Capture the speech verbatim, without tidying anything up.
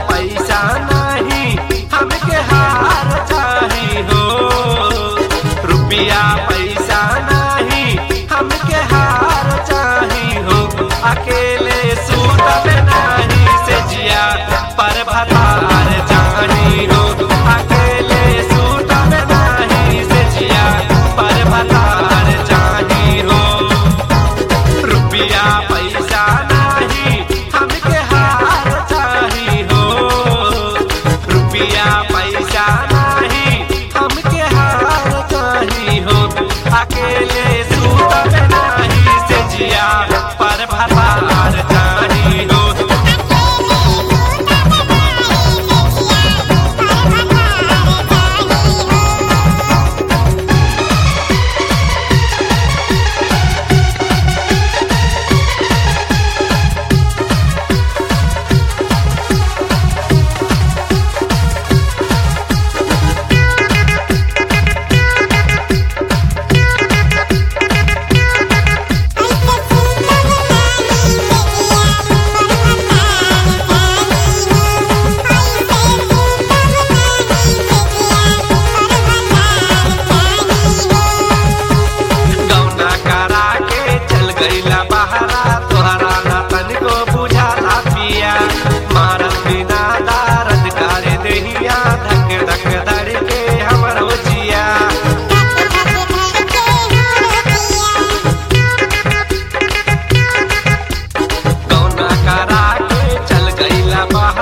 पैसा नहीं हमके हार चाही हो। रुपया पैसा नहीं हमके हार चाही हो। अकेले सूतब नहीं से जिया पर भतार चाही हो। अकेले सूतब नहीं से जिया पर भतार चाही हो। रुपया पैसा नहीं हमके हार चाही हो। रुपया पैसा नहीं हमके हार चाही हो। अकेले सूतब नहीं से जिया पर भतार चाही हो। बहरा तोहरा ना तनिको बुझाला पिया। मारत बिना दारद करे देहिया धक धक धड़ के हमरो जिया। गौना करा के चल गईला बहरा